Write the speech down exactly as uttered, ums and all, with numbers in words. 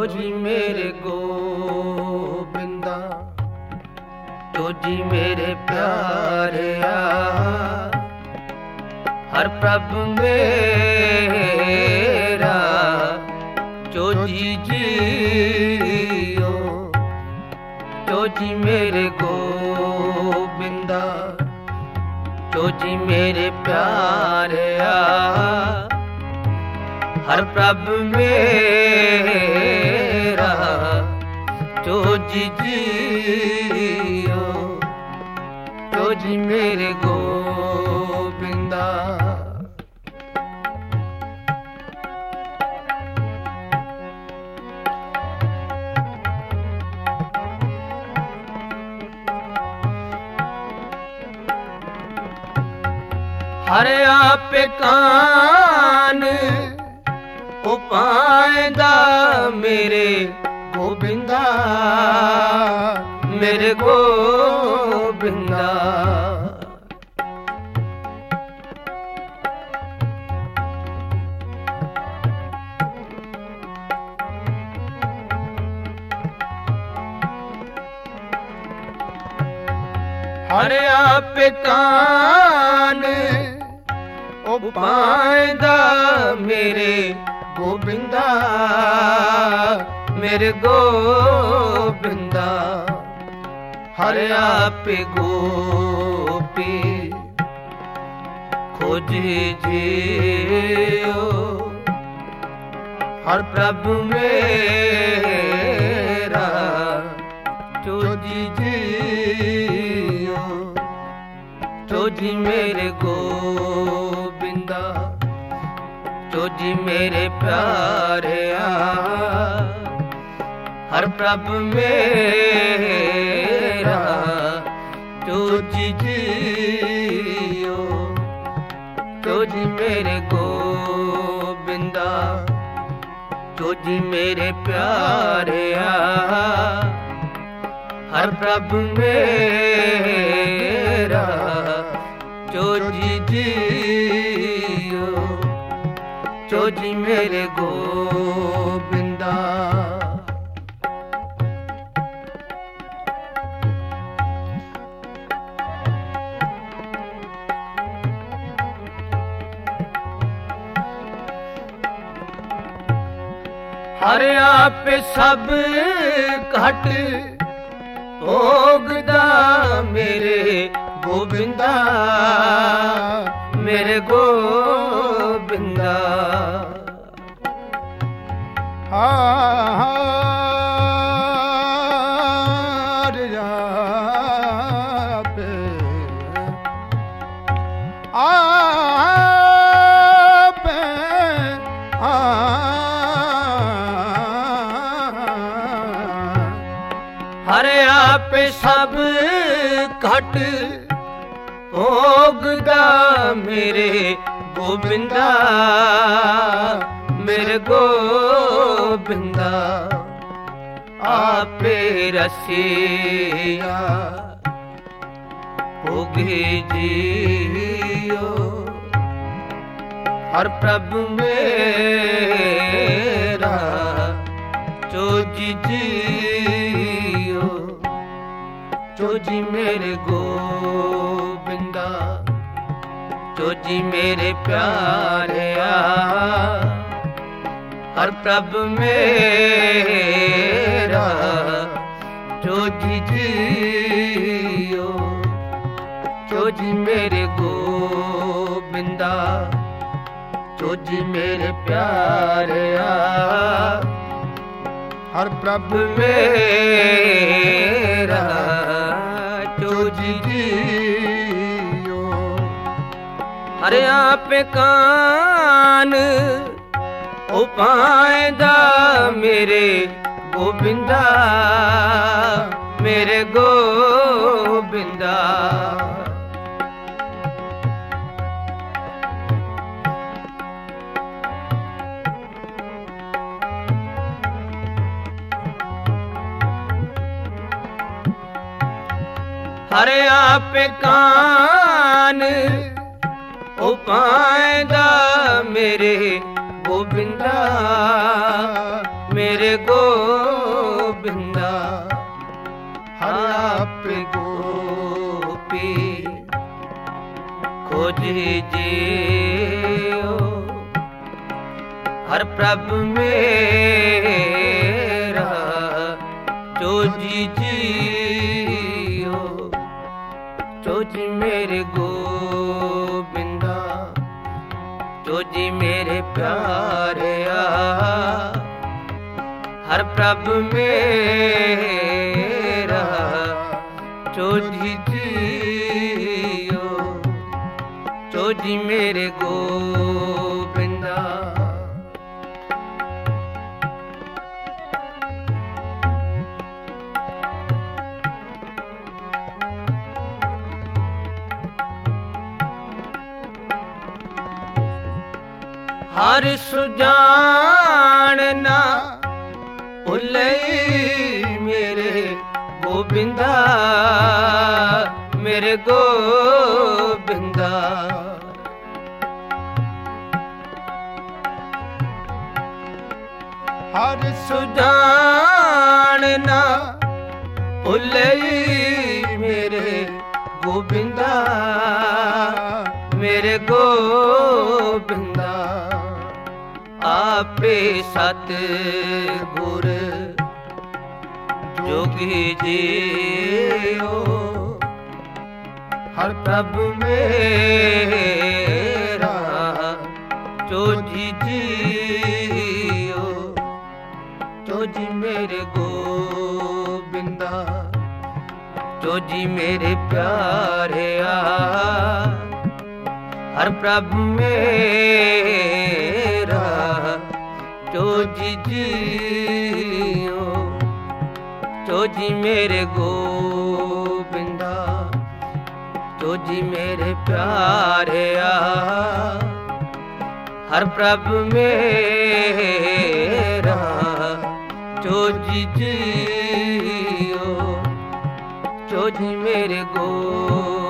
जी मेरे गोबिंदा, तो जी मेरे प्यारे हर प्रभु मेरा, जो जी जियो, जो जी मेरे गोबिंदा, जो जी मेरे प्यारे हर प्रभु मेरा, जो जी जियो, जो जी मेरे गोबिंदा। हरे आप कान उपायदा मेरे गोबिंदा, मेरे गोबिंदा। हरे आप कान उपायदा मेरे गोबिंदा, मेरे गोबिंदा। हरे आप गोपी खोजी जियो, हर प्रभु मेरा, जो जी जियो, जो जी मेरे गोबिंदा, जो जी मेरे प्यारे हर प्रभु मेरा, जो जी जियो, जो जी मेरे गोबिंदा, जो जी मेरे प्यारे हर प्रभु मेरा, जो जी जियो, जो जी मेरे गोबिंदा। हरे आप सब घट भोगदा मेरे गोबिंदा, मेरे गोबिंदा। हरे आप आप हरे आप सब घट भोगदा मेरे गोबिंदा, मेरे गोबिंदा। आपे रसिया भोगे जियो, हर प्रभु मेरा, जो जी जियो, जो जी मेरे गोबिंदा, जो जी मेरे प्यारे हर प्रभु मेरा, जो जी जियो, जो जी मेरे गोबिंदा, जो जी मेरे प्यारे हर प्रभु मेरा, जो जी जियो। हरे आप कान उपायदा मेरे गोबिंदा, मेरे गोबिंदा। हरे आप कान उपायदा मेरे गोबिंदा, मेरे गोबिंदा हर आपे गोपी खोजी जियो हर प्रभु मेरा जोजी जियो जोजी मेरे गोबिंदा जोजी मेरे प्यारे हर प्रभु मेरा जोजी जियो जोजी मेरे गोबिंदा हर सुजानना भुलई मेरे गोबिंदा मेरे गोबिंदा हर सुजानना भुलई मेरे गोबिंदा मेरे गोबिंदा आपे सतगुर जोगी जियो हर प्रभु मेरा जोजी जियो जोजी मेरे गोबिंदा जोजी मेरे प्यारे हर प्रभु मेरा जोजी जियो जोजी मेरे गोबिंदा जोजी मेरे प्यारे हर प्रभु मेरा जोजी जियो जोजी मेरे गो